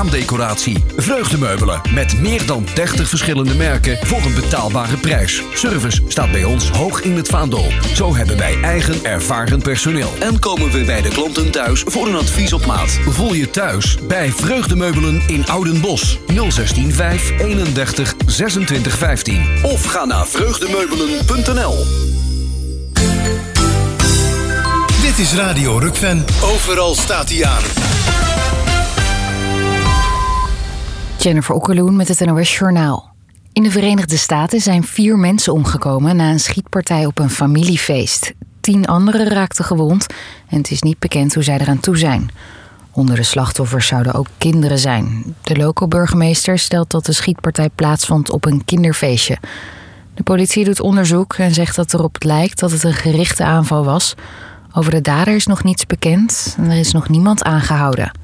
raamdecoratie. Vreugdemeubelen met meer dan 30 verschillende merken voor een betaalbare prijs. Service staat bij ons hoog in het vaandel. Zo hebben wij eigen ervaren personeel. En komen we bij de klanten thuis voor een advies op maat. Voel je thuis bij Vreugdemeubelen in Oudenbosch. 016 5 31 26 15. Of ga naar vreugdemeubelen.nl. Dit is Radio Rukven. Overal staat hij aan. Jennifer Okkeloen met het NOS Journaal. In de Verenigde Staten zijn 4 mensen omgekomen na een schietpartij op een familiefeest. 10 anderen raakten gewond en het is niet bekend hoe zij eraan toe zijn. Onder de slachtoffers zouden ook kinderen zijn. De loco-burgemeester stelt dat de schietpartij plaatsvond op een kinderfeestje. De politie doet onderzoek en zegt dat erop lijkt dat het een gerichte aanval was. Over de dader is nog niets bekend en er is nog niemand aangehouden.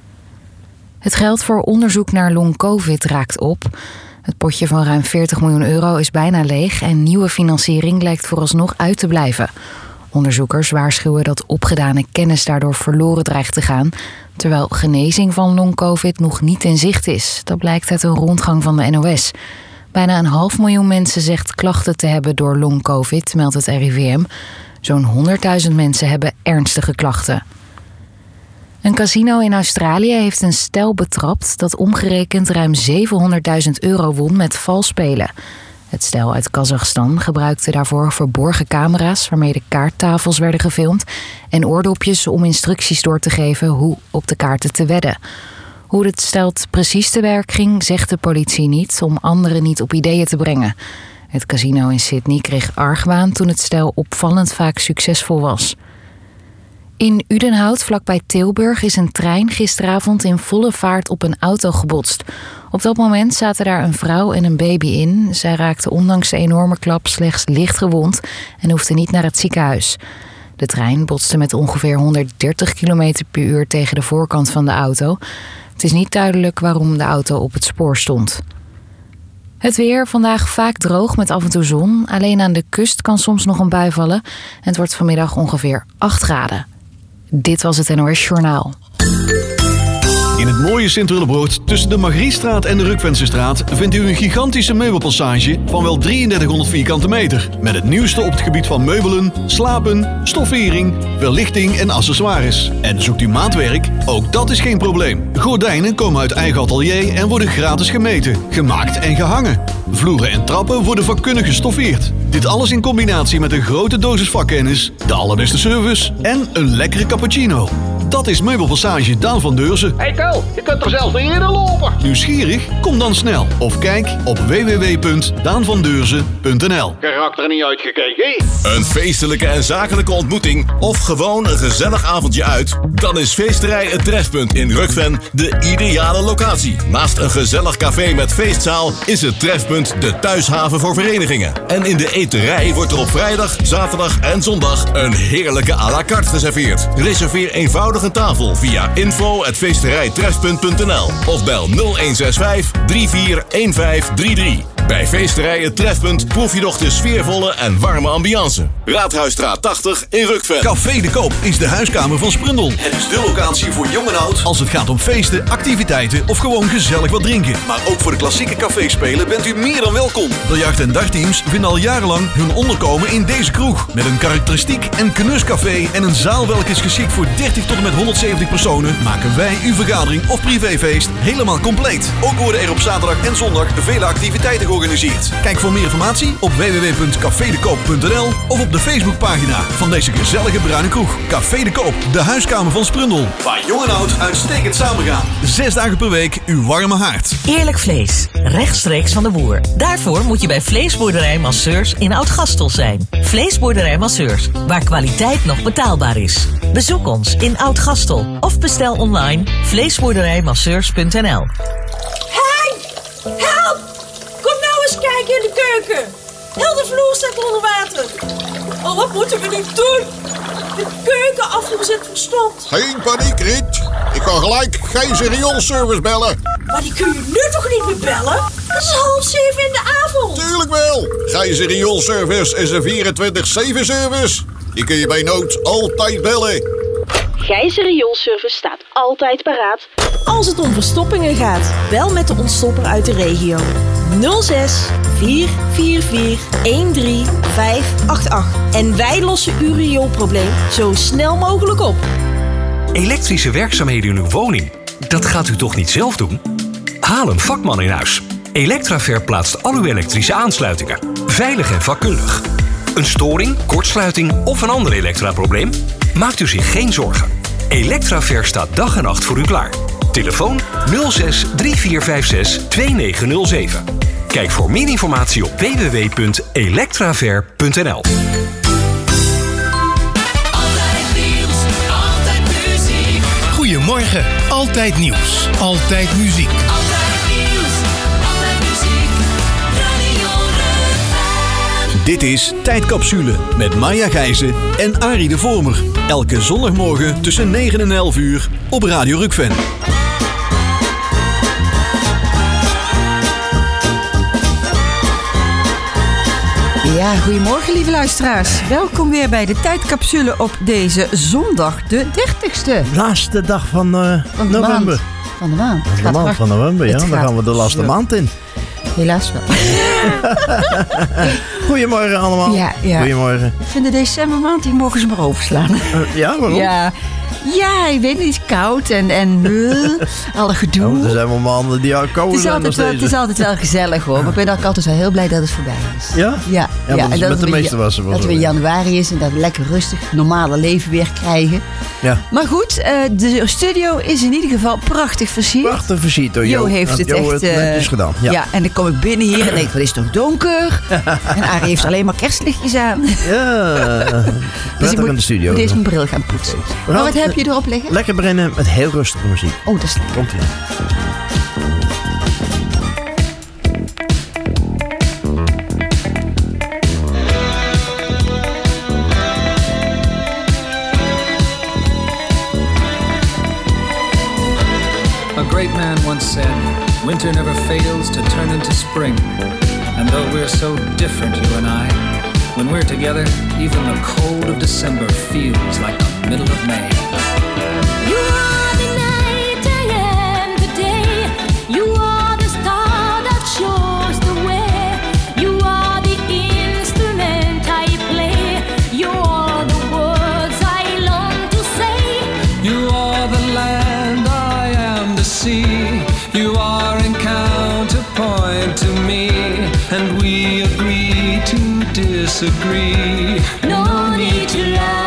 Het geld voor onderzoek naar long-covid raakt op. Het potje van ruim 40 miljoen euro is bijna leeg en nieuwe financiering lijkt vooralsnog uit te blijven. Onderzoekers waarschuwen dat opgedane kennis daardoor verloren dreigt te gaan, terwijl genezing van long-covid nog niet in zicht is. Dat blijkt uit een rondgang van de NOS. Bijna 500.000 mensen zegt klachten te hebben door long-covid, meldt het RIVM. Zo'n 100.000 mensen hebben ernstige klachten. Een casino in Australië heeft een stel betrapt dat omgerekend ruim €700.000 won met vals spelen. Het stel uit Kazachstan gebruikte daarvoor verborgen camera's waarmee de kaarttafels werden gefilmd en oordopjes om instructies door te geven hoe op de kaarten te wedden. Hoe het stel precies te werk ging, zegt de politie niet om anderen niet op ideeën te brengen. Het casino in Sydney kreeg argwaan toen het stel opvallend vaak succesvol was. In Udenhout, vlakbij Tilburg, is een trein gisteravond in volle vaart op een auto gebotst. Op dat moment zaten daar een vrouw en een baby in. Zij raakten ondanks de enorme klap slechts licht gewond en hoefden niet naar het ziekenhuis. De trein botste met ongeveer 130 km per uur tegen de voorkant van de auto. Het is niet duidelijk waarom de auto op het spoor stond. Het weer, vandaag vaak droog met af en toe zon. Alleen aan de kust kan soms nog een bui vallen. En het wordt vanmiddag ongeveer 8 graden. Dit was het NOS Journaal. In het mooie Sint-Willebroord tussen de Margriestraat en de Rukvensestraat vindt u een gigantische meubelpassage van wel 3300 vierkante meter. Met het nieuwste op het gebied van meubelen, slapen, stoffering, verlichting en accessoires. En zoekt u maatwerk? Ook dat is geen probleem. Gordijnen komen uit eigen atelier en worden gratis gemeten, gemaakt en gehangen. Vloeren en trappen worden vakkundig gestoffeerd. Dit alles in combinatie met een grote dosis vakkennis, de allerbeste service en een lekkere cappuccino. Dat is Meubelpassage Daan van Deurzen. Hey Ko, je kunt er zelfs niet in lopen. Nieuwsgierig? Kom dan snel of kijk op www.daanvandeurzen.nl. Karakter er niet uitgekeken. Een feestelijke en zakelijke ontmoeting of gewoon een gezellig avondje uit? Dan is Feesterij Het Trefpunt in Rukven de ideale locatie. Naast een gezellig café met feestzaal is het Trefpunt de thuishaven voor verenigingen. En in de eterij wordt er op vrijdag, zaterdag en zondag een heerlijke à la carte geserveerd. Reserveer eenvoudig een tafel via info@feesterijtrefpunt.nl of bel 0165 341533. Bij Feesterij Het Trefpunt proef je nog de sfeervolle en warme ambiance. Raadhuisstraat 80 in Rukven. Café de Koop is de huiskamer van Sprundel. Het is de locatie voor jong en oud als het gaat om feesten, activiteiten of gewoon gezellig wat drinken. Maar ook voor de klassieke caféspelen bent u meer dan welkom. Biljart- en dartteams vinden al jarenlang hun onderkomen in deze kroeg. Met een karakteristiek en knuscafé en een zaal welke is geschikt voor 30 tot en met 170 personen, maken wij uw vergadering of privéfeest helemaal compleet. Ook worden er op zaterdag en zondag vele activiteiten georganiseerd. Kijk voor meer informatie op www.cafedekoop.nl of op de Facebookpagina van deze gezellige bruine kroeg. Café de Koop, de huiskamer van Sprundel. Waar jong en oud uitstekend samengaan. 6 dagen per week uw warme haard. Eerlijk vlees, rechtstreeks van de boer. Daarvoor moet je bij Vleesboerderij Masseurs in Oud-Gastel zijn. Vleesboerderij Masseurs, waar kwaliteit nog betaalbaar is. Bezoek ons in Oud-Gastel of bestel online vleesboerderijmasseurs.nl. Hey! Help! Kom nou eens kijken in de keuken. Heel de vloer staat onder water. Oh, wat moeten we nu doen? De keuken afgezet verstomd. Geen paniek, Riet. Ik kan gelijk geen rioolservice bellen. Maar die kun je nu toch niet meer bellen? Het is 6:30 in de avond. Tuurlijk wel. Geen rioolservice is een 24/7 service. Die kun je bij nood altijd bellen. Gijzer Rioolservice staat altijd paraat. Als het om verstoppingen gaat, bel met de ontstopper uit de regio. 06 444 13588. En wij lossen uw rioolprobleem zo snel mogelijk op. Elektrische werkzaamheden in uw woning? Dat gaat u toch niet zelf doen? Haal een vakman in huis. Electraver plaatst al uw elektrische aansluitingen. Veilig en vakkundig. Een storing, kortsluiting of een ander elektraprobleem? Maakt u zich geen zorgen. Electraver staat dag en nacht voor u klaar. Telefoon 06 3456 2907. Kijk voor meer informatie op www.electraver.nl. Goedemorgen, altijd nieuws, altijd muziek. Dit is Tijdcapsule met Maya Gijzen en Arie de Vormer. Elke zondagmorgen tussen 9 en 11 uur op Radio Rukven. Ja, goedemorgen lieve luisteraars. Welkom weer bij de Tijdcapsule op deze zondag, de 30ste. Laatste dag van november. Van de maand. De maand van november, ja. Dan gaan we de laatste maand in. Helaas wel. Goedemorgen allemaal. Ja. Goedemorgen. Ik vind de decembermaand, die mogen ze maar overslaan. Ja, waarom? Ja, ik weet niet, het is koud en alle gedoe. Oh, er zijn wel maanden die al koud zijn. Het is altijd wel gezellig hoor, maar ik ben ook altijd wel heel blij dat het voorbij is. Ja? Ja, maar dat is met de meeste was dat het weer januari is en dat we lekker rustig normale leven weer krijgen. Ja. Maar goed, de studio is in ieder geval prachtig versierd. Prachtig versierd door Jo. Jo heeft het echt netjes gedaan. Ja, en dan kom ik binnen hier en denk, wat is het toch donker? En Arie heeft alleen maar kerstlichtjes aan. Ja, dus ik in de studio. moet deze mijn bril gaan poetsen. Maar wat heb je erop liggen? Lekker beginnen met heel rustige muziek. Oh, dat is lekker. Komt-ie. A great man once said, winter never fails to turn into spring. And though we're so different, you and I, when we're together, even the cold of December feels like the middle of May. You are the night, I am the day. You are the star that shows the way. You are the instrument I play. You are the words I long to say. You are the land, I am the sea. You are in counterpoint to me, and we agree to disagree. No need to lie.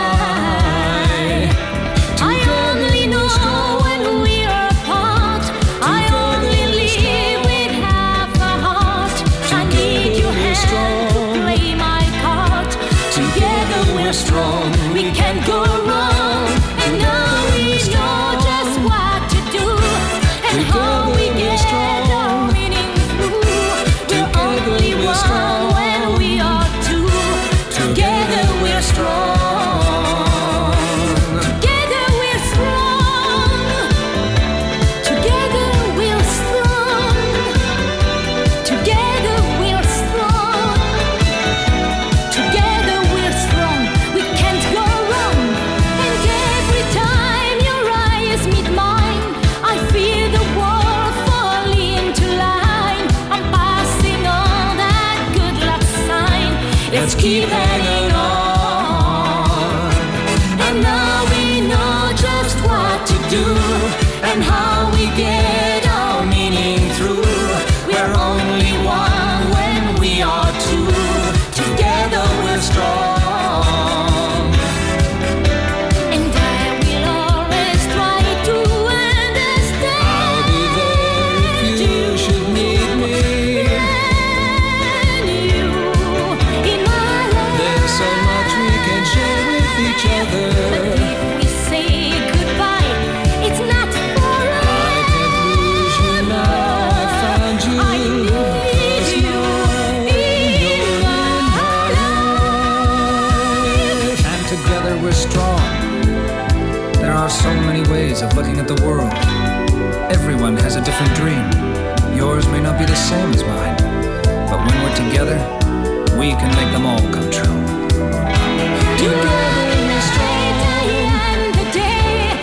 I only know when we are apart. I only live with half a heart. I need your hand to play my part. Together we're strong, we can't go wrong. And now we know just what to do and how we get our meaning through. We're only one when we are two. Together we're strong. Together we're strong. Together we're strong. Together we're strong. Together we're strong. We can't go wrong. And every time your eyes meet mine, I feel the world fall into line. I'm passing on that good luck sign. Let's keep hanging on. And now we know just what to do and how we get our meaning through. We're only one when we are two. Together we're strong. And I will always try to understand. I'll be there if you should need me. And you in my life. There's so much we can share with each other. But if we say goodbye, it's not forever. I can't lose you now. I found you. I need you in my life. And together we're strong. There are so many ways of looking at the world. Everyone has a different dream. Yours may not be the same as mine. But when we're together, we can make them all come true. You are the night, I am the day.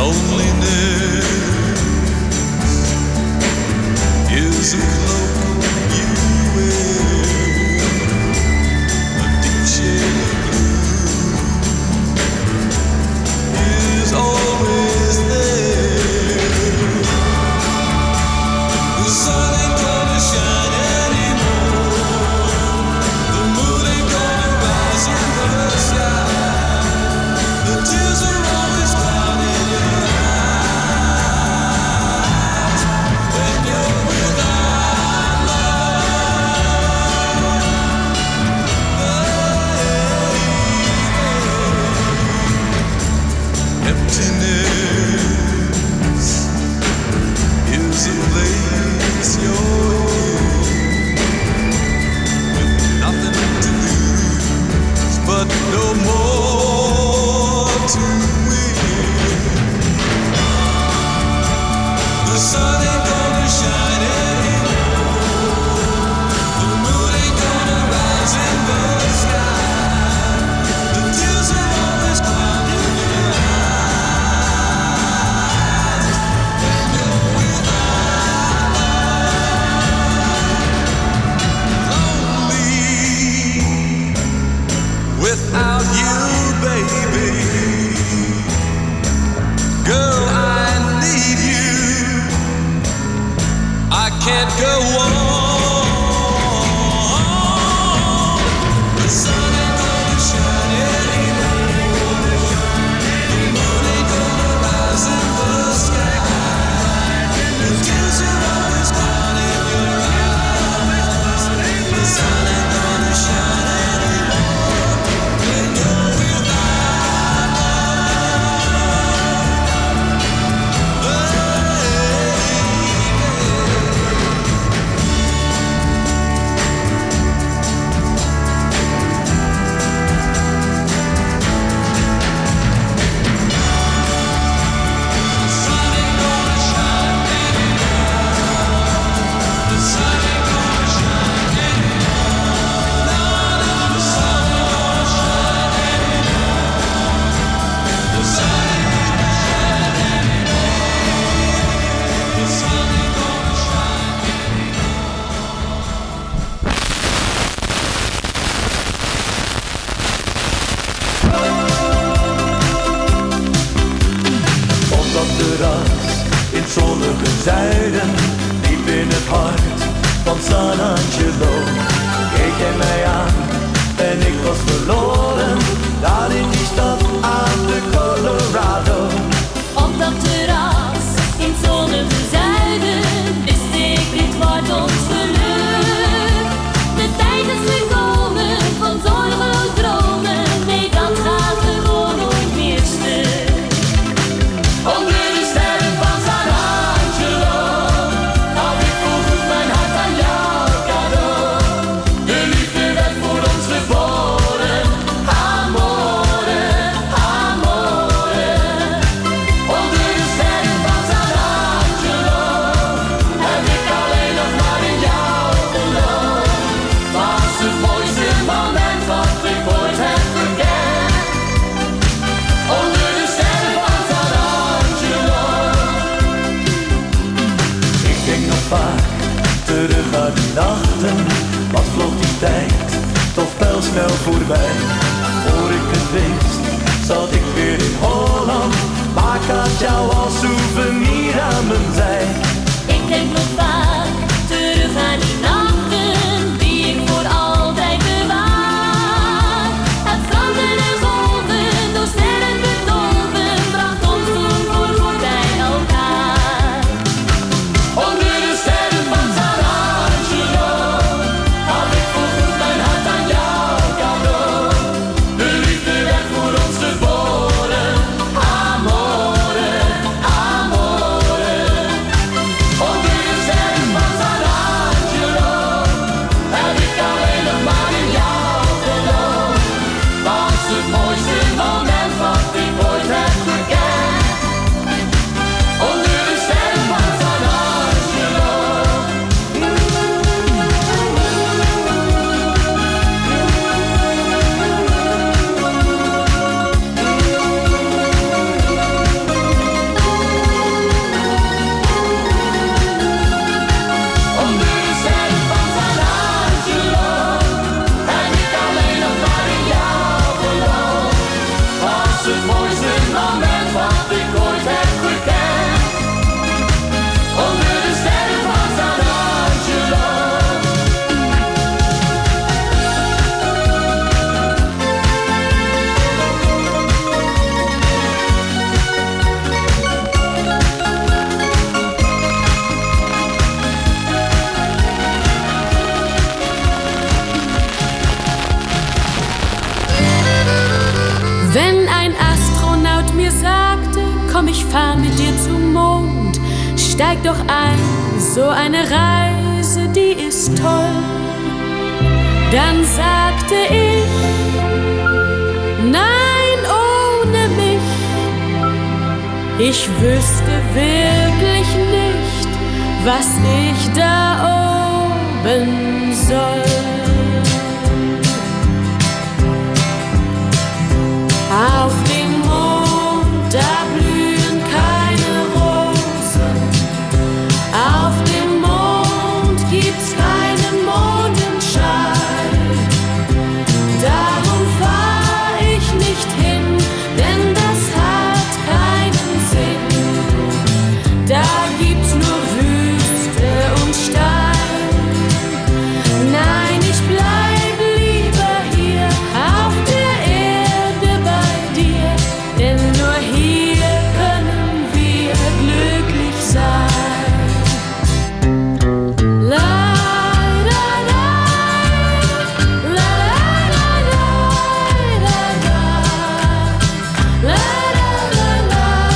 Loneliness is a cloak you wear, a deep shade of blue is always there. The sun ain't gonna shine anymore, the moon ain't gonna rise in the sky, the tears are always down in your eyes when you're without love. Emptiness is a place you're in, with nothing to lose but no more to win. The sun ain't gonna shine anymore, the moon ain't gonna rise in the sky, the tears are always clouding your eyes when you're without love. Lonely without you, baby. Girl, I need you. I can't go on. The sun ain't gonna shine anymore, the moon ain't gonna rise in the sky, the tears are always down in your eyes. The sun ain't gonna shine anymore when you're without Op dat terras in het zonnige zuiden, diep in het hart van San Angelo, keek jij mij aan en ik was verloren, daar in die stad aan de Colorado. Op dat terras in het zonnige zuiden wist ik, dit wordt ons geluk. De tijd is gekomen van zorgeloos dromen, nee dat gaat gewoon nooit meer stuk. Onder de sterren van San Angelo gaf ik voorgoed mijn hart aan jou cadeau. De liefde werd voor ons geboren, amore, amore. Onder de sterren van San Angelo heb ik alleen nog maar in jou geloofd. Was het mooiste moment wat ik ooit heb gekend. Onder de sterren van San Angelo. Ik denk nog vaak terug aan die nachten, wat vloog die tijd toch pijlsnel voorbij. Voor ik het wist, zat ik weer in Holland, maar ik had jou als souvenir aan mijn zij. Ik denk nog vaak terug aan die nachten die ik voor altijd bewaar. Het stranden en golven, door sterren bedolven, bracht ons toen voor goed bij elkaar. Onder de sterren van San Angelo gaf ik voorgoed mijn hart aan jou cadeau. De liefde werd voor ons geboren, amore, amore. fahr mit dir zum Mond. Steig doch ein, so eine Reise, die ist toll. Dann sagte ich, nein, ohne mich. Ich wüsste wirklich nicht, was ich da oben soll. Auf dem Mond, da blühen keine Rosen. Auf dem Mond gibt's keinen Mondenschein. Darum fahr ich nicht hin, denn das hat keinen Sinn. Da gibt's nur Wüste und Stein. Nein, ich bleib lieber hier auf der Erde bei dir, denn nur hier können wir glücklich sein. La la la, la la la la, la la la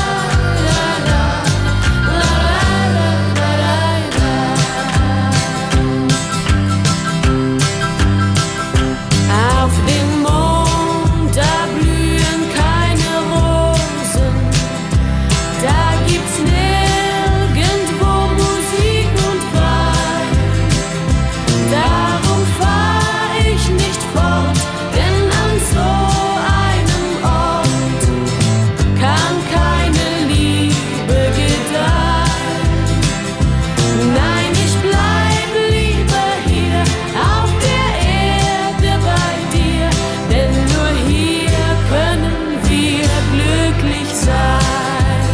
Auf dem Mond, da blühen keine Rosen. Da gibt's nirgendwo Musik und Wein. Darum fahr ich nicht fort, denn an so einem Ort kann keine Liebe gedeihen. Nein, ich bleib lieber hier auf der Erde bei dir, denn nur hier können wir glücklich sein.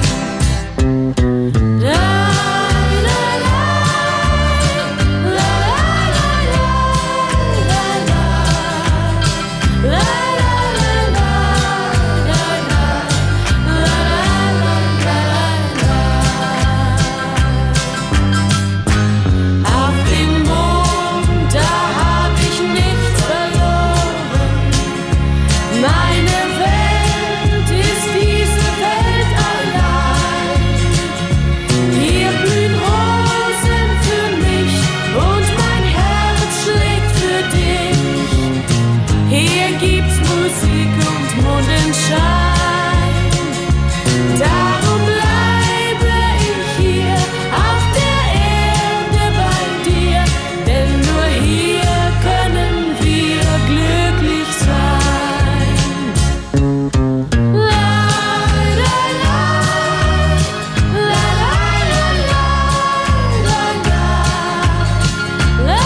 La la la, la la la la, la Auf dem Mond, da hab ich nichts verloren. Meine Welt ist diese Welt allein. Hier blühen Rosen für mich und mein Herz schlägt für dich. Hier gibt's Musik und Mondenschein. Darum bleibe ich hier auf der Erde bei dir, denn nur hier können wir glücklich sein. La la la, la la la la, la la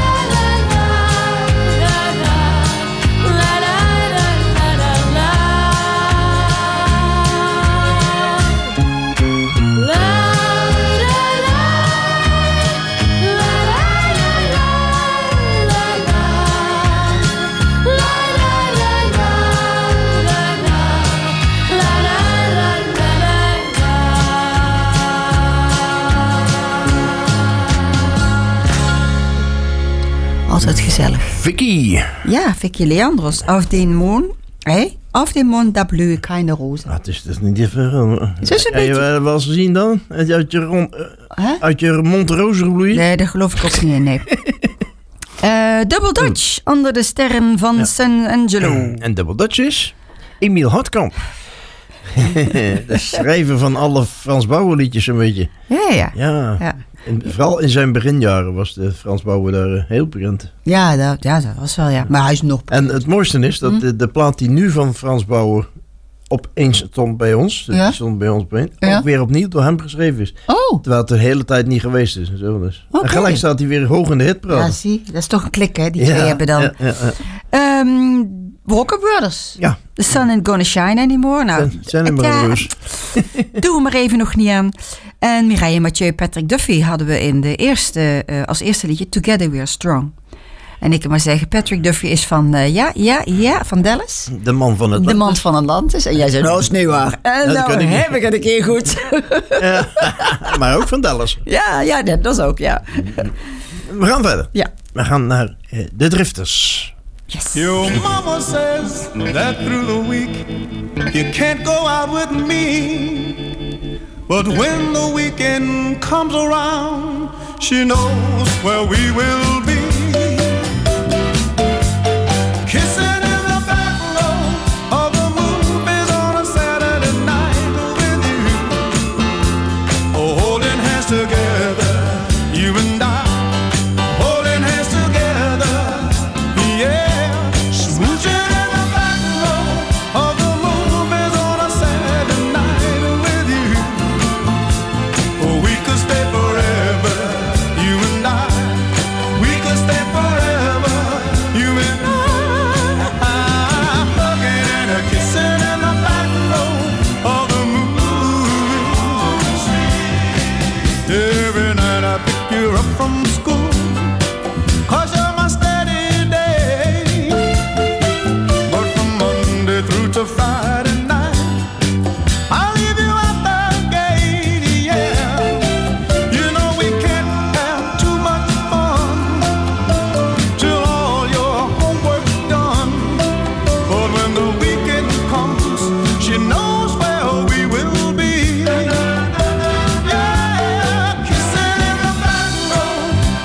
Altijd gezellig. Vicky. Ja, Vicky Leandros. Auf den Mond, auf dem Mond, daar blühen keine Rosen. Het is niet even. Het is een Heb je beetje... wel eens gezien dan? Uit je mond rozen bloeien? Nee, daar geloof ik ook niet in, nee. Double Dutch, onder de sterren van San Angelo. En Double Dutch is Emiel Hartkamp. De schrijver van alle Frans Bauer liedjes een beetje. Ja. En vooral in zijn beginjaren was de Frans Bauer daar heel bekend. Ja, dat was wel, ja. Maar hij is nog bekend. En het mooiste is dat de plaat die nu van Frans Bauer opeens stond bij ons, die stond bij ons opeens, ook weer opnieuw door hem geschreven is. Oh. Terwijl het de hele tijd niet geweest is. En zo dus. Okay. En gelijk staat hij weer hoog in de hitpraat. Ja, zie, dat is toch een klik, hè, die twee hebben dan. Walker Brothers. Ja. The sun ain't gonna shine anymore. Nou, zijn er maar roos. Doe hem maar even nog niet aan. En Mireille Mathieu, Patrick Duffy hadden we in de als eerste liedje Together We Are Strong. En ik kan maar zeggen, Patrick Duffy is van, van Dallas. De man van Atlantis. De man van Atlantis. En jij zei, nou is niet waar. En nou heb ik het een keer goed. Ja, maar ook van Dallas. Ja, dat is ook, ja. We gaan verder. Ja. We gaan naar de Drifters. Yes. Your mama says that through the week you can't go out with me. But when the weekend comes around, she knows where we will be. Kissing in the back row of the movies on a Saturday night with you. Oh, holding hands together, you and I. Holding hands together, yeah. Smooching in the back row of the movies on a Saturday night with you. Oh, we could stay forever, you and I. We could stay forever, you and I. Hugging and a kissing in the back row of the movies. Every night I pick you up from school, 'cause you're my steady day. But from Monday through to Friday night, I leave you at the gate, yeah. You know we can't have too much fun till all your homework's done. But when the weekend comes, she knows where we will be. Yeah, kissing in the back row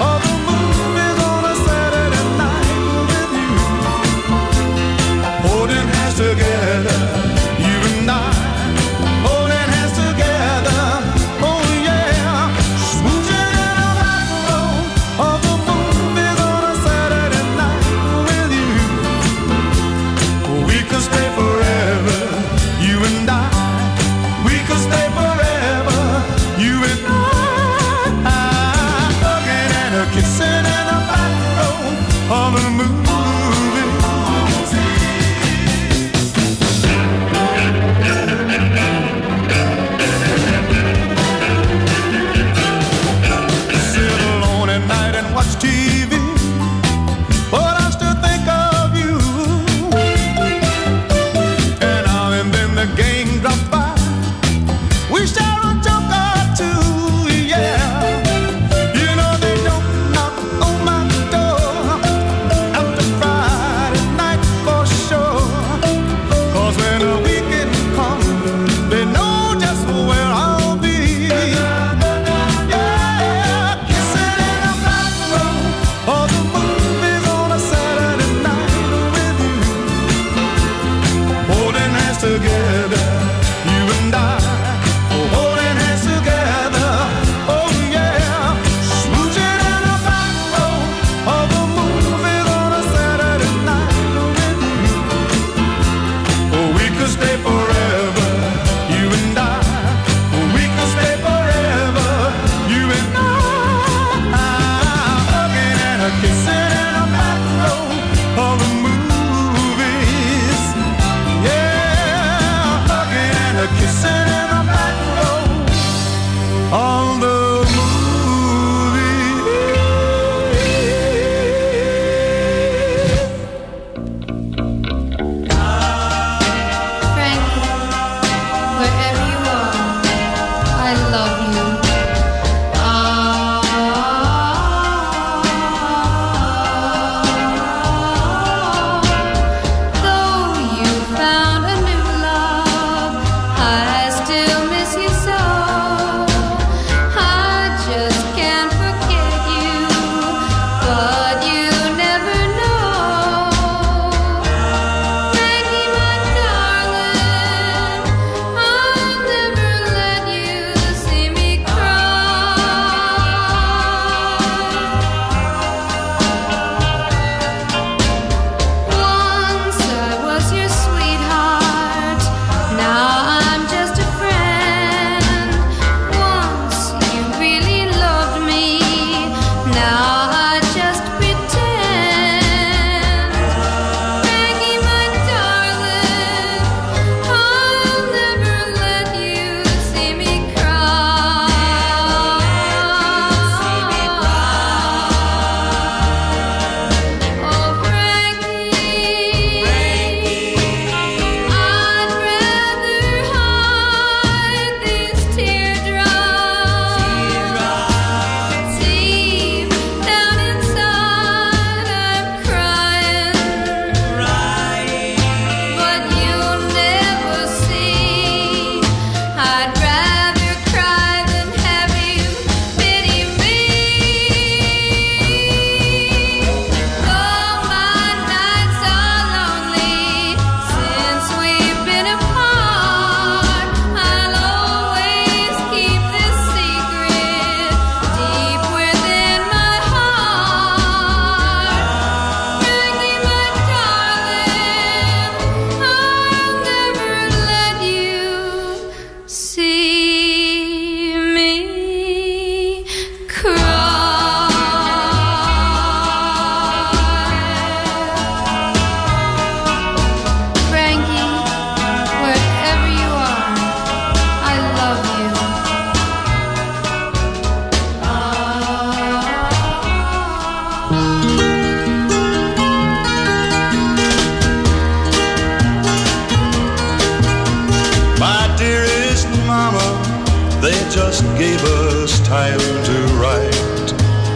they just gave us time to write.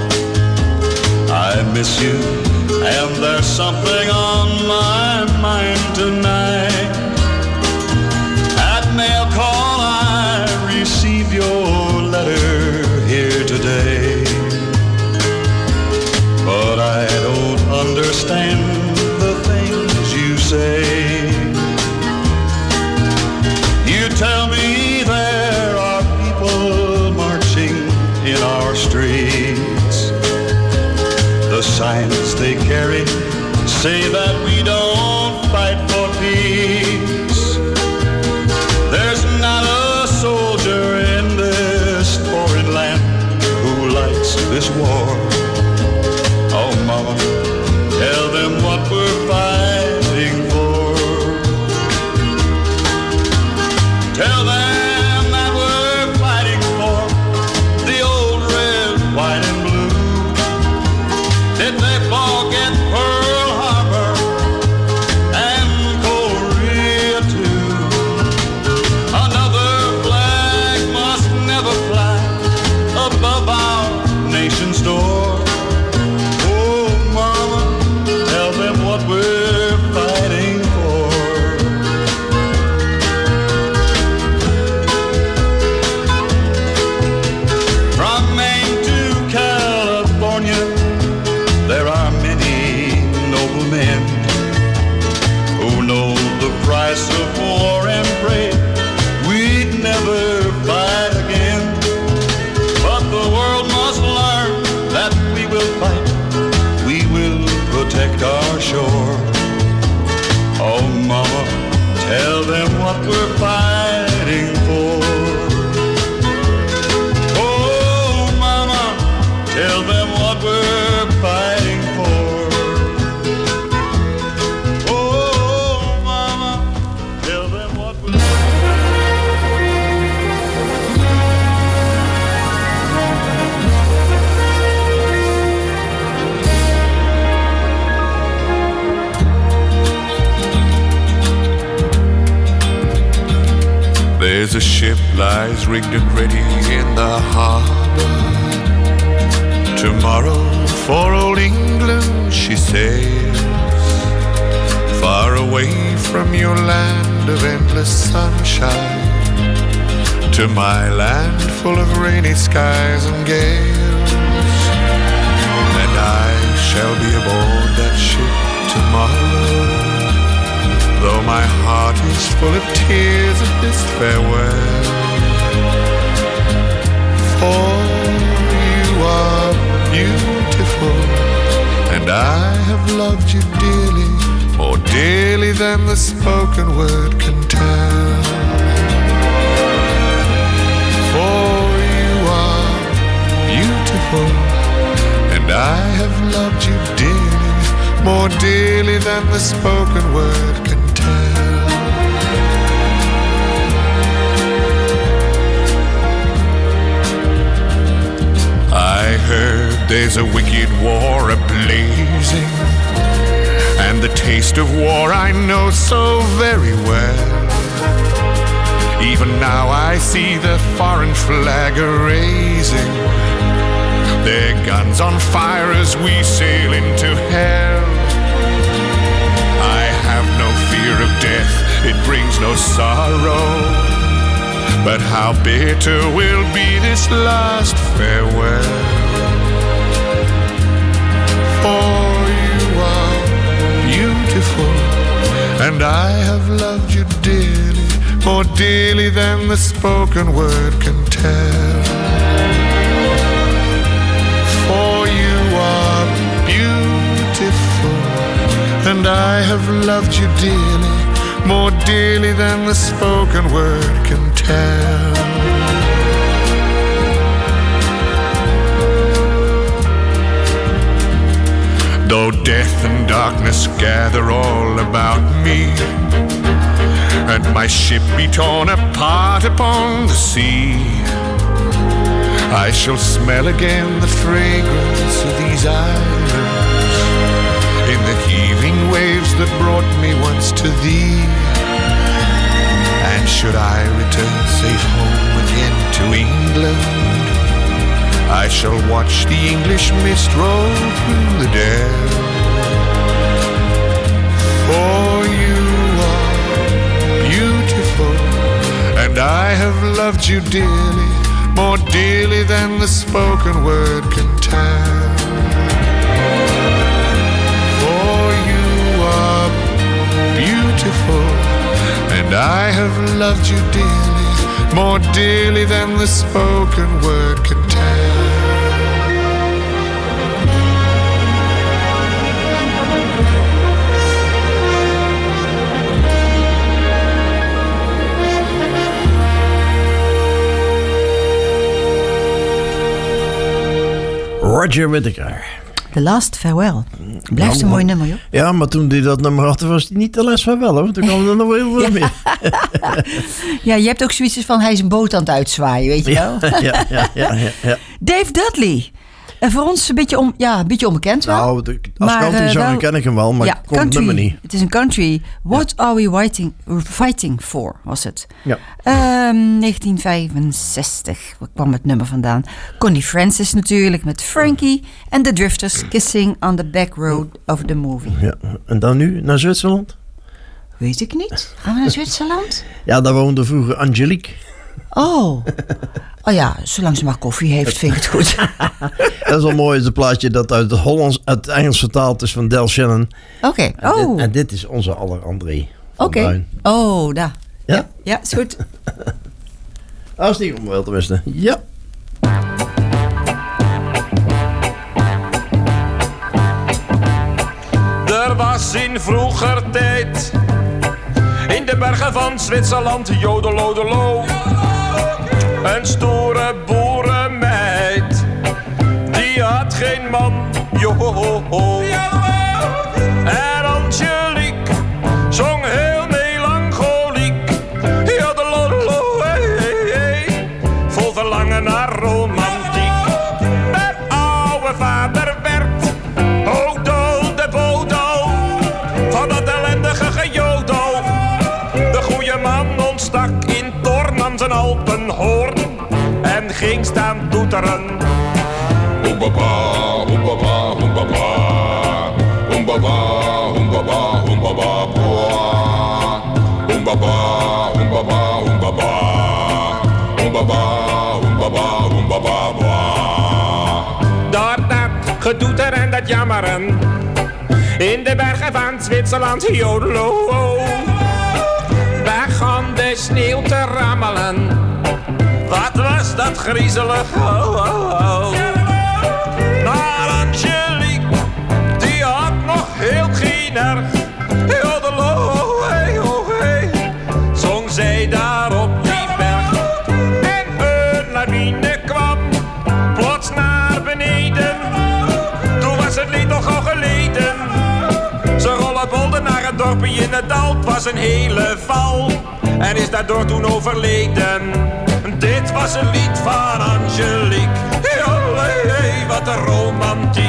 I miss you, and there's something on my mind tonight. At mail call I received your letter here today, but I don't understand the things you say. You tell me there are people marching in our streets. The signs they carry say that we don't fight for peace. There's not a soldier in this foreign land who likes this war. Oh, Mama, tell them what we're fighting for. Tell them that we're fighting for the old red, white, and blue. Did they forget Pearl Harbor and Korea too? Another flag must never fly above our nation's door. Oh, Mama, tell them what we're fighting for. From Maine to California, there are many noble men who know the price of war and pray we'd never fight again. But the world must learn that we will fight, we will protect our shore. Oh, Mama, tell them what we're fighting for. Oh, Mama, tell them what we're fighting for. Oh, Mama, tell them what we're There's a ship lies rigged and ready in the harbor. Tomorrow for old England she sails, far away from your land of endless sunshine, to my land full of rainy skies and gales. And I shall be aboard that ship tomorrow, though my heart is full of tears at this farewell. For you are beautiful, and I have loved you dearly, more dearly than the spoken word can tell. For you are beautiful, and I have loved you dearly, more dearly than the spoken word can tell. I heard there's a wicked war a-blazing, and the taste of war I know so very well. Even now I see the foreign flag a-raising, their guns on fire as we sail into hell. I have no fear of death, it brings no sorrow, but how bitter will be this last farewell. For you are beautiful, and I have loved you dearly, more dearly than the spoken word can tell. For you are beautiful, and I have loved you dearly, more dearly than the spoken word can tell. Though death and darkness gather all about me, and my ship be torn apart upon the sea, I shall smell again the fragrance of these islands in the heaving waves that brought me once to thee. And should I return safe home again to England, I shall watch the English mist roll through the dale. For you are beautiful, and I have loved you dearly, more dearly than the spoken word can tell. For you are beautiful, and I have loved you dearly, more dearly than the spoken word can tell. Roger Whittaker. The Last Farewell. Blijft een mooi nummer, joh. Ja, maar toen hij dat nummer had, was hij niet de Last Farewell, hoor. Toen kwam er nog heel veel meer. Ja, je hebt ook zoiets van, hij is een boot aan het uitzwaaien, weet je wel? Ja. Dave Dudley. Voor ons een beetje onbekend wel. Nou, als countryzanger ken ik hem wel, maar ik kon het nummer niet. Het is een country. What are we fighting for, was het. Ja. 1965 kwam het nummer vandaan. Connie Francis natuurlijk met Frankie en The Drifters Kissing on the Back Road of the Movie. Ja. En dan nu naar Zwitserland? Weet ik niet. Gaan we naar Zwitserland? Ja, daar woonde vroeger Angelique. Oh ja, zolang ze maar koffie heeft, vind ik het goed. Dat is wel mooi, het plaatje dat uit het Hollands, uit het Engels vertaald is van Del Shannon. Oké. En dit is onze André van Duin. Oh, daar. Ja? Ja, is goed. Als die om wel te wisten. Ja. Er was in vroeger tijd in de bergen van Zwitserland, jodelodelo, een stoere boerenmeid. Die had geen man, joho. En Angelique zong heel melancholiek, jodelodelo, hey. Vol verlangen naar romantiek. Mijn oude vader werd Hodel de Bodel van dat ellendige gejodel. De goede man ontstak in toorn aan zijn alpenhoorn en ging staan toeteren. Oembaba, oembaba, oembaba, oembaba, oembaba, oembaba, boa. Oembaba, oembaba, oembaba, oembaba, oembaba, oembaba, boa. Door dat getoeter en dat jammeren in de bergen van Zwitserland, jodelo, begon de sneeuw te rammelen. Wat was dat griezelig, Maar Angelique, die had nog heel geen erg, jodelo, hey, zong zij daar op die berg. En een lawine kwam plots naar beneden, toen was het lied toch al geleden. Ze rollenbolden naar het dorpje in het dal, het was een hele val en is daardoor toen overleden. Dit was een lied van Angelique, hey, wat een romantiek.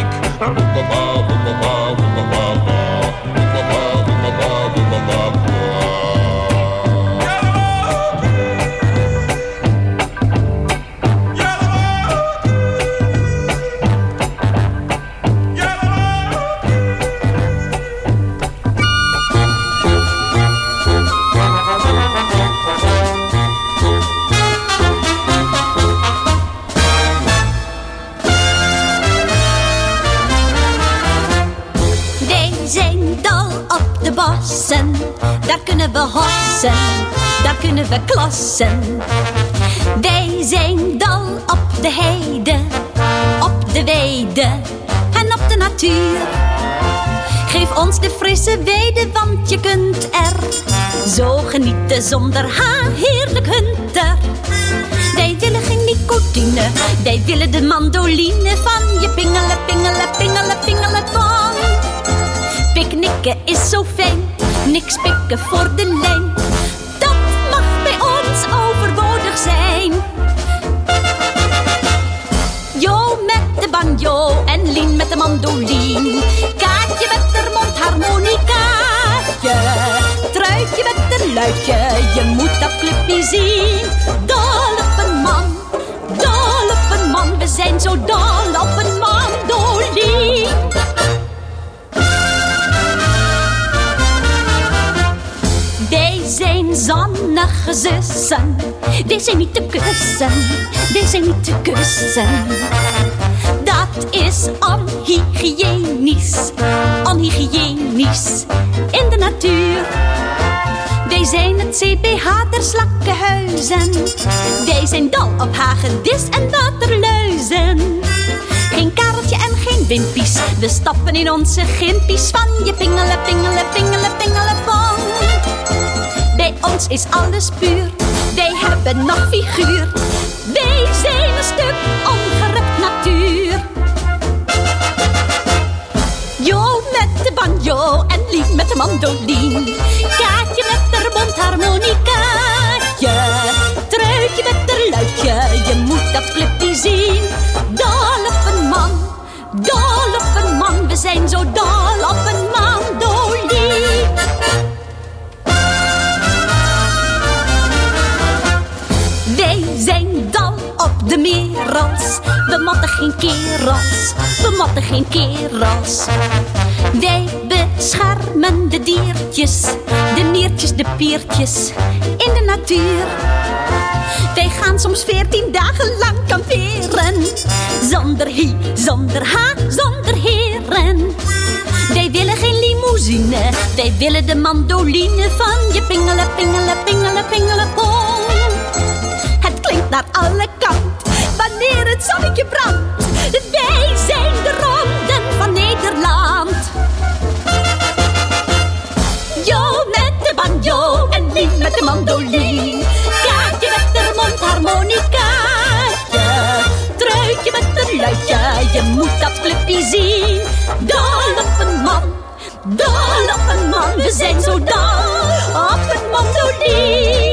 Daar kunnen we hossen, daar kunnen we klassen. Wij zijn dal op de heide, op de weide en op de natuur. Geef ons de frisse weide, want je kunt er zo genieten zonder haar heerlijk hunter. Wij willen geen nicotine, wij willen de mandoline van je pingelen, pingelen, pingelen, pingelen van. Picknicken is zo fijn, niks pikken voor de lijn. Dat mag bij ons overbodig zijn. Jo met de banjo en Lien met de mandoline. Kaatje met de mondharmonicaatje. Truitje met de luidje, je moet dat clubje zien. Dol op een man, dol op een man. We zijn zo dol op een mandoline. Wij zijn zonnige zussen. Wij zijn niet te kussen. Wij zijn niet te kussen. Dat is onhygiënisch. Onhygiënisch. In de natuur. Wij zijn het CPH der slakkenhuizen. Wij zijn dol op hagedis en waterluizen. Geen kareltje en geen wimpies. We stappen in onze gimpies van je pingelen, pingelen, pingelen, pingelen, pong. Bij ons is alles puur. Wij hebben nog figuur. Wij zijn een stuk ongerukt natuur. Jo met de banjo en Lief met de mandoline. Kaatje met de mondharmonicaatje. Truitje met de luidje, je moet dat clubje zien. Dol op een man, dol op een man. We zijn zo dol op een mandoline. Wij zijn dol op de merels. We matten geen kerels, we matten geen kerels. Wij beschermen de diertjes, de niertjes, de piertjes in de natuur. Wij gaan soms 14 dagen lang kamperen. Zonder hi, zonder ha, zonder heren. Wij willen geen limousine, wij willen de mandoline van je pingelen, pingelen, pingelen, pingelen, pong. Het klinkt naar alle kanten wanneer het zonnetje brandt. Wij zijn de ronden van Nederland. Jo met de banjo en Lief met de mandoline. Kaatje met de mondharmonicaatje. Truitje met de luidje, je moet dat clubje zien. Dol op een man, dol op een man. We zijn zo dol op een mandoline.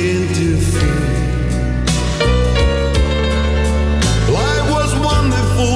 Life was wonderful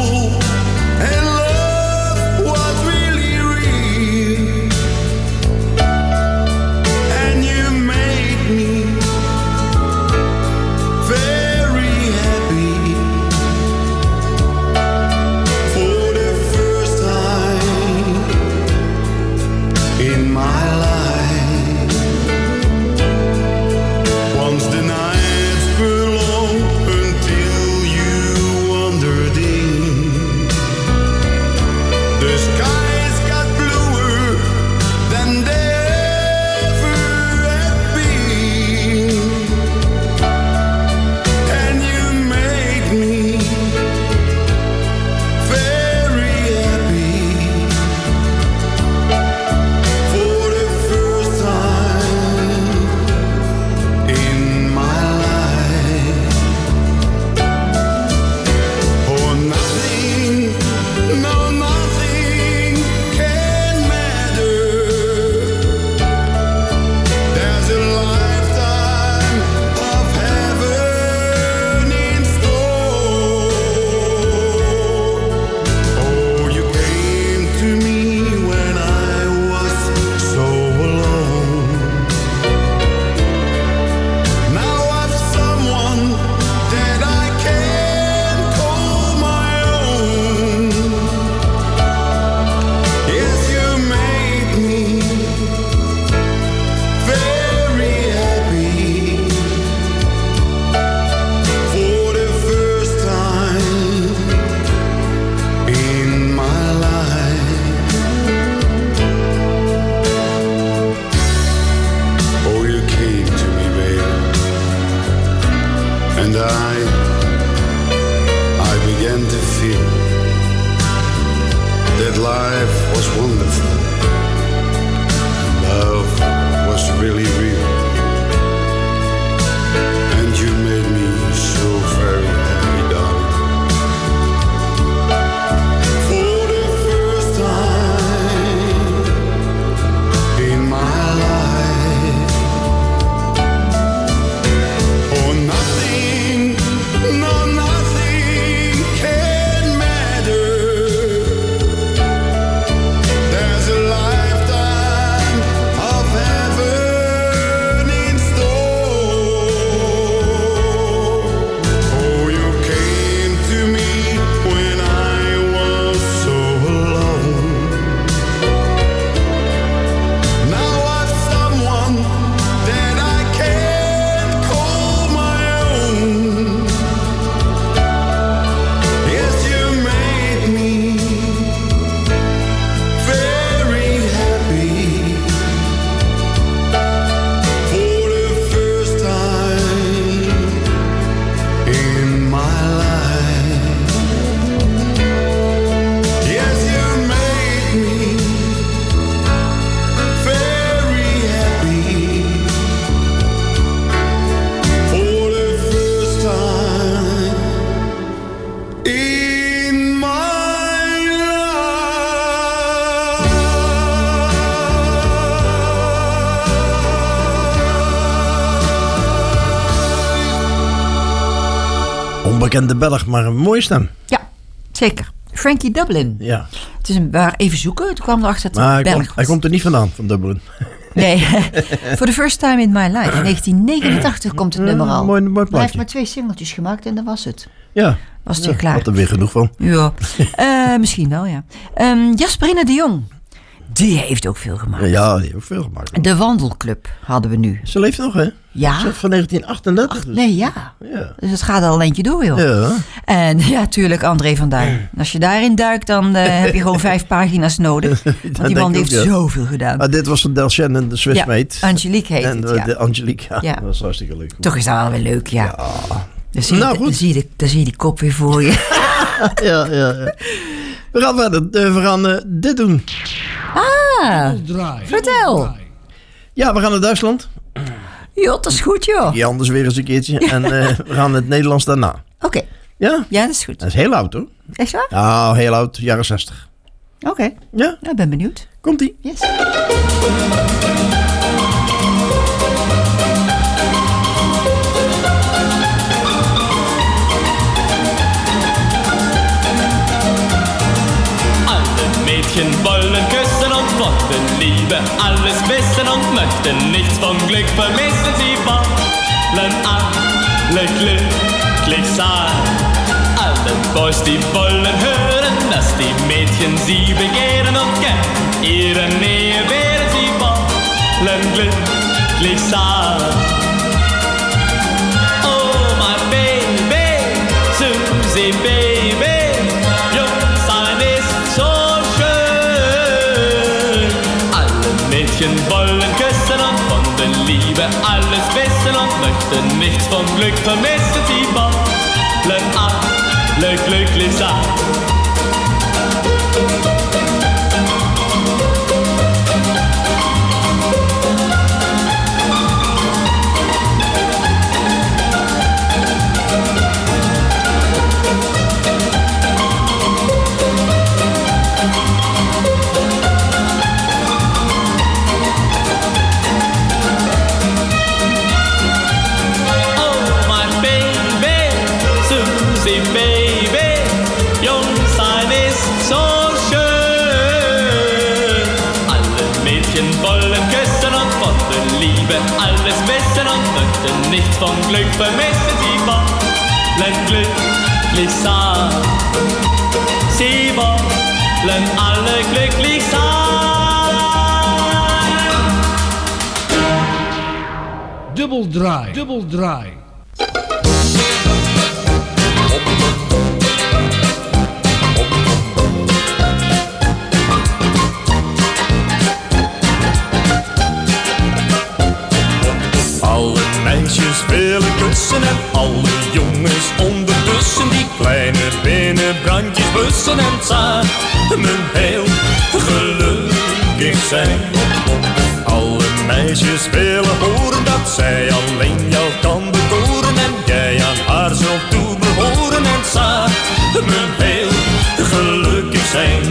onbekende Belg, maar een mooie stem. Ja, zeker. Frankie Dublin. Ja. We waren even zoeken, toen kwam erachter dat het Belg was. Hij komt er niet vandaan, van Dublin. Nee, For the First Time in My Life. In 1989 komt het nummer al. Mooi plaatje. Hij heeft maar 2 singeltjes gemaakt en dat was het. Ja. Was het weer klaar. Had er weer genoeg van. Ja, misschien wel, ja. Jasperine de Jong. Die heeft ook veel gemaakt. Ja, die heeft ook veel gemaakt. De Wandelclub hadden we nu. Ze leeft nog, hè? Ja. Ze is van 1938. Dus. Nee, ja. Dus het gaat al een eentje door, joh. Ja. En ja, tuurlijk André van Duin. Als je daarin duikt, dan heb je gewoon 5 pagina's nodig. Want die man heeft zoveel gedaan. Dit was van Del Shen en de Swiss Mate. Angelique heet het, ja. De Angelique, ja. Dat was hartstikke leuk. Toch is dat wel weer leuk, ja. Dan zie, dan zie je die kop weer voor je. Ja. We gaan verder. We gaan dit doen. Vertel. Ja, we gaan naar Duitsland. Ja, dat is goed, joh. Ja, anders weer eens een keertje. En we gaan het Nederlands daarna. Oké. Ja? Ja, dat is goed. Dat is heel oud, hoor. Echt waar? Ja, heel oud. Jaren 60. Oké. Ja? Ik ben benieuwd. Komt-ie. Yes. Mädchen wollen küssen und von der Liebe alles wissen und möchten nichts vom Glück vermissen. Sie wollen alle glücklich sein. Alle Boys, die wollen hören, dass die Mädchen sie begehren und gern ihre Nähe wären. Sie wollen glücklich sein. Oh, my baby, Susie, baby, jung sein ist so Mädchen wollen küssen und von der Liebe alles wissen und möchten nichts vom Glück vermissen. Sie wollen alle glücklich sein. Alles wissen und möchten nichts vom Glück vermissen. Sie wollen glücklich sein. Sie wollen alle glücklich sein. Dubbeldraai. Alle meisjes willen kussen en alle jongens ondertussen die kleine binnenbrandjes bussen en samen heel gelukkig zijn. Alle meisjes willen horen dat zij alleen jou kan bekoren en jij aan haar zult toebehoren en samen heel gelukkig zijn.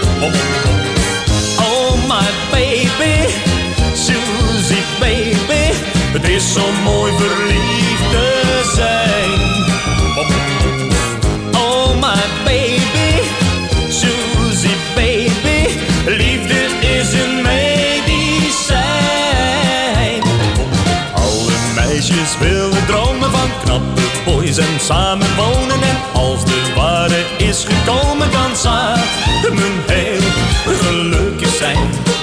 Oh my baby, Susie baby. Het is zo mooi verliefd te zijn. Oh my baby, Susie baby. Liefde is een medicijn. Alle meisjes willen dromen van knappe boys en samen wonen. En als de ware is gekomen, dan samen heel gelukkig zijn.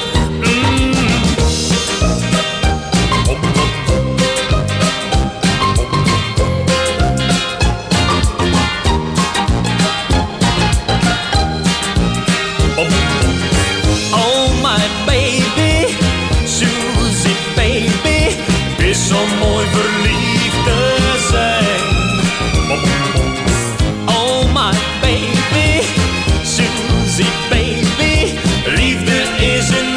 Zo mooi verliefd te zijn. Oh my baby, Susie baby. Liefde is een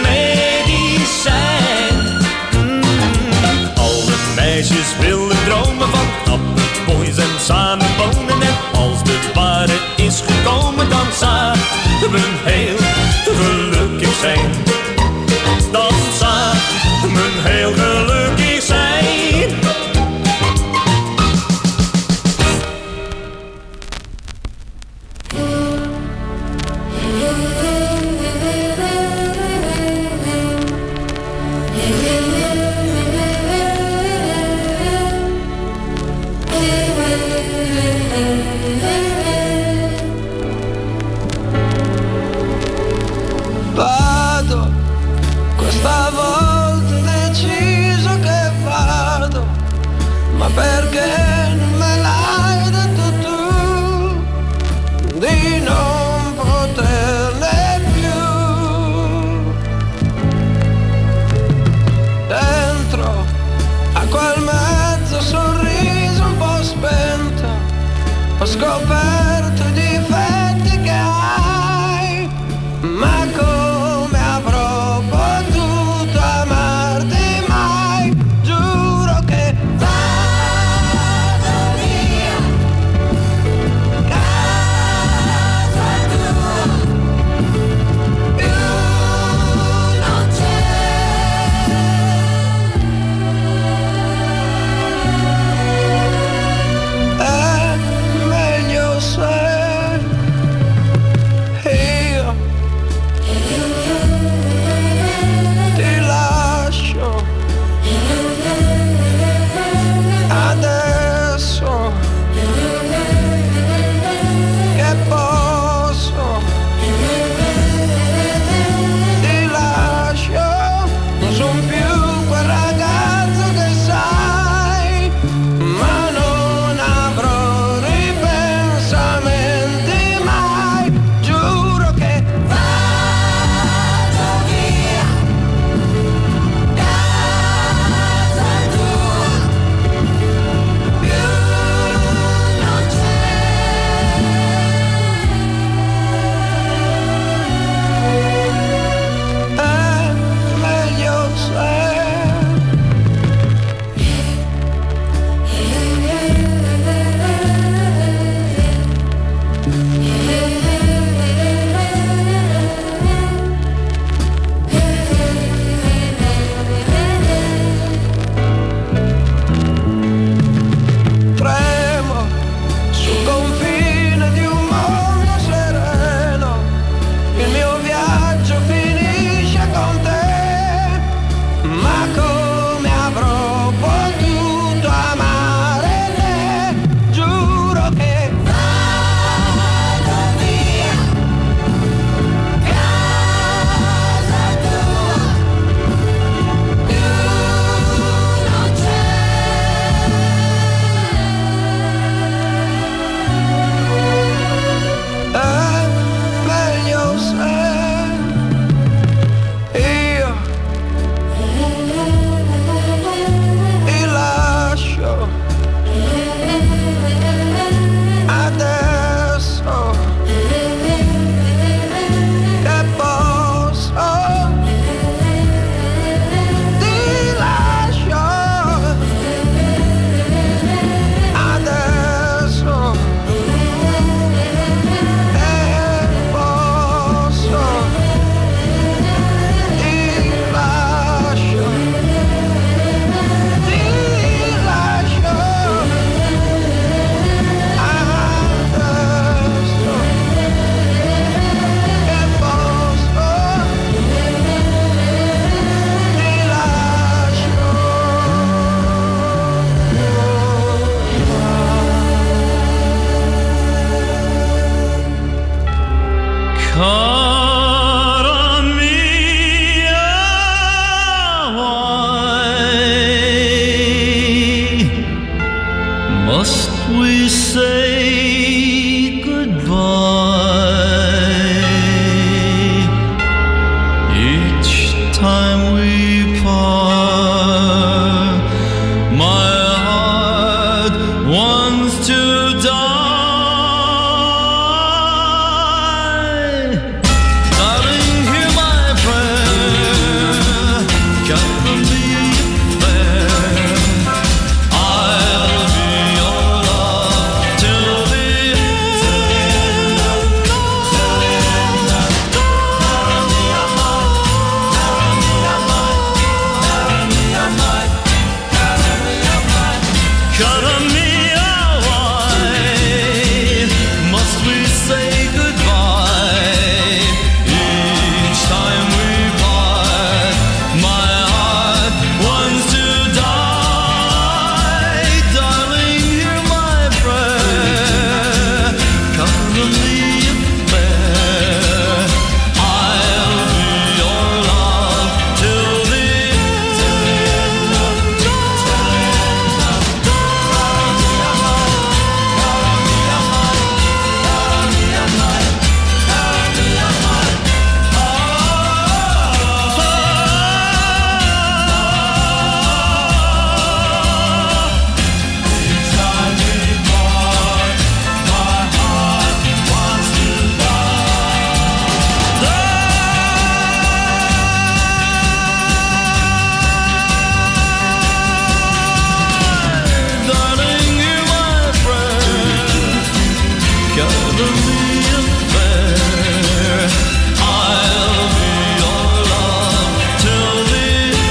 come avrò potuto amare lei, giuro che vado via, casa tua, tu non c'è. È meglio se io ti lascio adesso che posso, ti lascio adesso che posso, ti lascio Cara mia, why must we say goodbye each time we part? My heart wants to die. Darling, hear my prayer. Come be fair. I'll be your love till the end. Cara mia, why must we say goodbye each time we part? My heart wants to die. Darling, hear my prayer. Come to me fair. I'll be your love till the darling, hear my prayer. Gather me fair. I'll be your love till the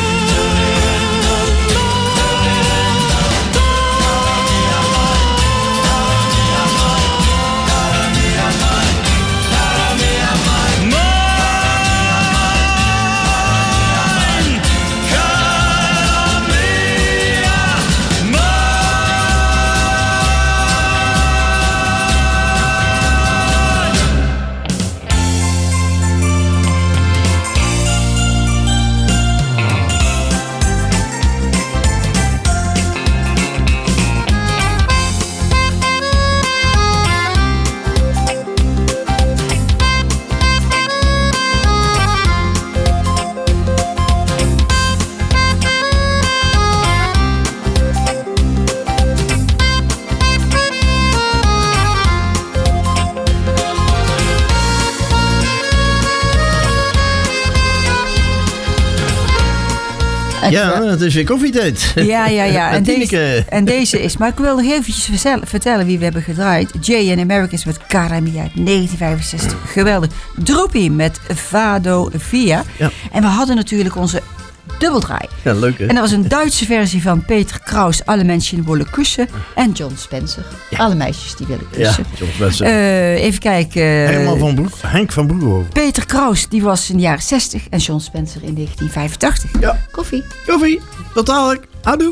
Ja, het is weer koffietijd. Ja. En Tineke. En deze is... Maar ik wil nog eventjes vertellen wie we hebben gedraaid. Jay and Americans met Cara Mia uit 1965. Geweldig. Droopy met Vado Via. Ja. En we hadden natuurlijk onze Dubbeldraai. Ja, leuk hè? En dat was een Duitse versie van Peter Kraus, Alle mensen willen kussen. En John Spencer, Alle meisjes die willen kussen. Ja, John Spencer. Even kijken. Henk van Broekhoven. Peter Kraus, die was in de jaren 60 en John Spencer in 1985. Ja. Koffie. Tot dadelijk. Houdoe.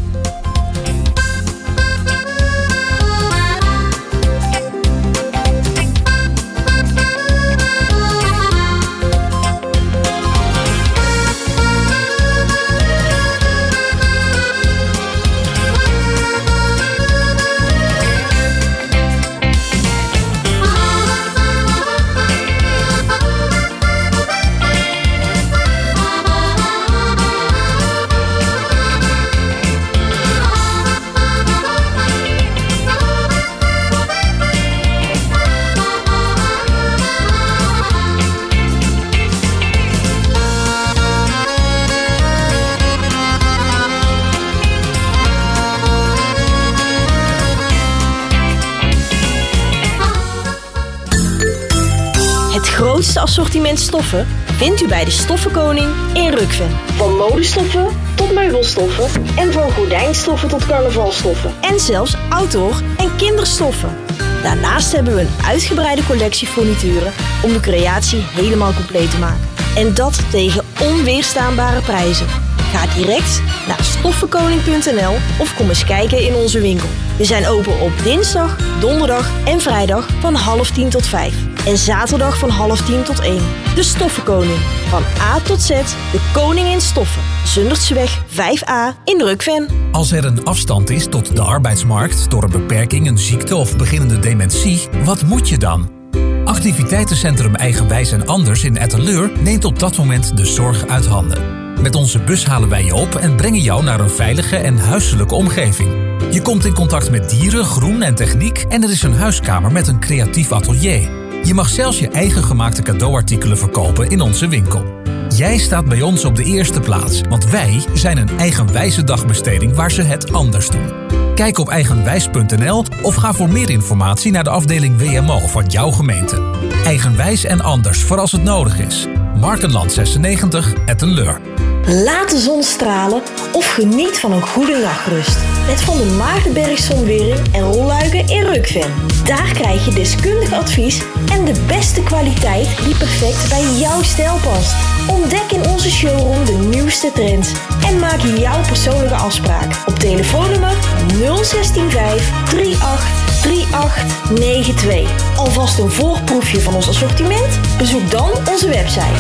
Het grootste assortiment stoffen vindt u bij de Stoffenkoning in Rukven. Van modestoffen tot meubelstoffen en van gordijnstoffen tot carnavalstoffen. En zelfs outdoor- en kinderstoffen. Daarnaast hebben we een uitgebreide collectie furnituren om de creatie helemaal compleet te maken. En dat tegen onweerstaanbare prijzen. Ga direct naar stoffenkoning.nl of kom eens kijken in onze winkel. We zijn open op dinsdag, donderdag en vrijdag van 9:30 tot 5. En zaterdag van 9:30 tot 1. De Stoffenkoning. Van A tot Z, de koning in stoffen. Zundertseweg 5A in Rukven. Als er een afstand is tot de arbeidsmarkt door een beperking, een ziekte of beginnende dementie, wat moet je dan? Activiteitencentrum Eigenwijs en Anders in Etteleur neemt op dat moment de zorg uit handen. Met onze bus halen wij je op en brengen jou naar een veilige en huiselijke omgeving. Je komt in contact met dieren, groen en techniek en er is een huiskamer met een creatief atelier. Je mag zelfs je eigen gemaakte cadeauartikelen verkopen in onze winkel. Jij staat bij ons op de eerste plaats, want wij zijn een eigenwijze dagbesteding waar ze het anders doen. Kijk op eigenwijs.nl of ga voor meer informatie naar de afdeling WMO van jouw gemeente. Eigenwijs en anders voor als het nodig is. Markenland 96, Etteleur. Laat de zon stralen of geniet van een goede nachtrust. Met Van de Maagdenberg Zonwering en Rolluiken in Rukven. Daar krijg je deskundig advies en de beste kwaliteit die perfect bij jouw stijl past. Ontdek in onze showroom de nieuwste trends en maak jouw persoonlijke afspraak op telefoonnummer 0165 38 3892. Alvast een voorproefje van ons assortiment? Bezoek dan onze website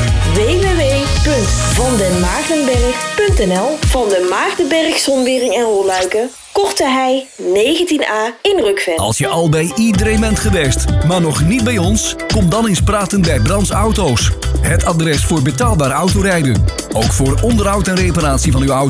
www.vandenmaagdenberg.nl. Van de Maagdenberg Zonwering en Rolluiken, Korte Hei 19A in Rukven. Als je al bij iedereen bent geweest, maar nog niet bij ons, kom dan eens praten bij Brands Auto's. Het adres voor betaalbaar autorijden. Ook voor onderhoud en reparatie van uw auto.